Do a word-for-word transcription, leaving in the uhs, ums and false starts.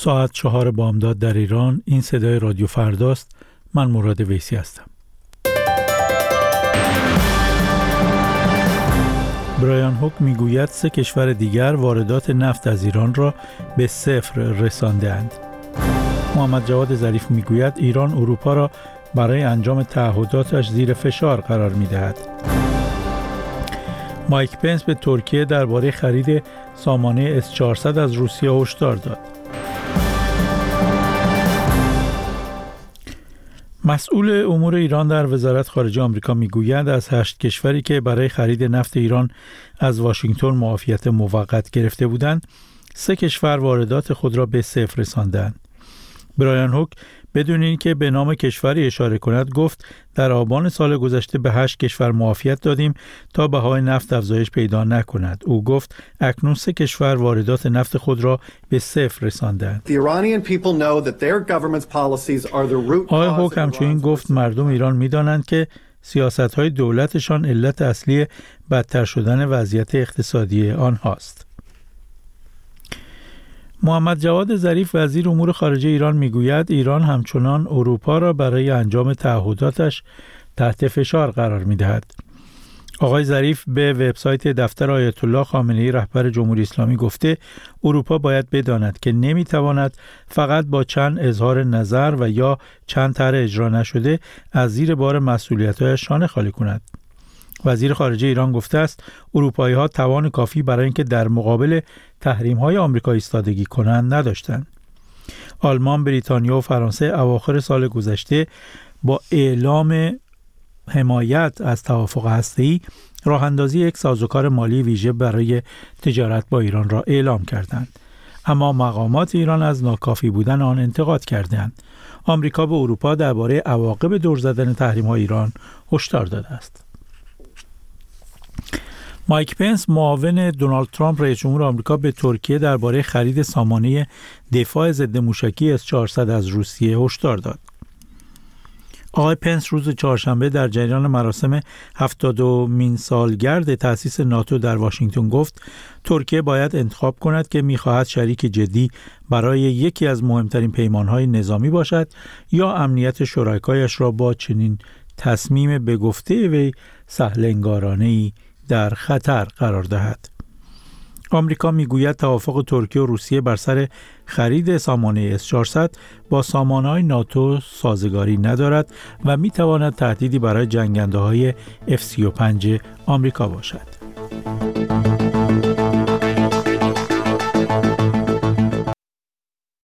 ساعت چهار بامداد در ایران. این صدای رادیو فرداست. من مراد ویسی هستم. برایان هوک میگوید سه کشور دیگر واردات نفت از ایران را به صفر رسانده‌اند. محمد جواد ظریف میگوید ایران اروپا را برای انجام تعهداتش زیر فشار قرار می‌دهد. مایک پنس به ترکیه درباره خرید سامانه اس چهارصد از روسیه هشدار داد. مسئول امور ایران در وزارت خارجه آمریکا میگوید از هشت کشوری که برای خرید نفت ایران از واشنگتن معافیت موقت گرفته بودند، سه کشور واردات خود را به صفر رساندند. برایان هوک بدون اینکه به نام کشوری اشاره کند گفت در آبان سال گذشته به هشت کشور معافیت دادیم تا بهای نفت افزایش پیدا نکند. او گفت اکنون سه کشور واردات نفت خود را به صفر رساندند. آقای هوک همچنین گفت مردم ایران می‌دانند که سیاست‌های دولتشان علت اصلی بدتر شدن وضعیت اقتصادی آنهاست. محمد جواد ظریف وزیر امور خارجه ایران میگوید ایران همچنان اروپا را برای انجام تعهداتش تحت فشار قرار می‌دهد. آقای ظریف به وبسایت دفتر آیت الله خامنه‌ای رهبر جمهوری اسلامی گفته اروپا باید بداند که نمی‌تواند فقط با چند اظهار نظر و یا چند طرح اجرا نشده از زیر بار مسئولیت‌هایش شانه خالی کند. وزیر خارجه ایران گفته است اروپایی‌ها توان کافی برای اینکه در مقابل تحریم‌های آمریکا ایستادگی کنند نداشتند. آلمان، بریتانیا و فرانسه اواخر سال گذشته با اعلام حمایت از توافق هسته‌ای راه اندازی یک سازوکار مالی ویژه برای تجارت با ایران را اعلام کردند. اما مقامات ایران از ناکافی بودن آن انتقاد کردند. آمریکا به اروپا درباره عواقب دور زدن تحریم‌های ایران هشدار داده است. مایک پنس معاون دونالد ترامپ رئیس جمهور آمریکا به ترکیه درباره خرید سامانه دفاع ضد موشکی اس چهارصد از روسیه هشدار داد. آقای پنس روز چهارشنبه در جریان مراسم هفتادمین سالگرد تأسیس ناتو در واشنگتن گفت ترکیه باید انتخاب کند که می‌خواهد شریک جدی برای یکی از مهمترین پیمان‌های نظامی باشد یا امنیت شرکایش را با چنین تصمیم به گفته وی سهل‌انگارانه‌ای در خطر قرار دهد. آمریکا میگوید توافق ترکیه و روسیه بر سر خرید سامانه اس چهارصد با سامانه‌های ناتو سازگاری ندارد و میتواند تهدیدی برای جنگنده‌های اف سی و پنج آمریکا باشد.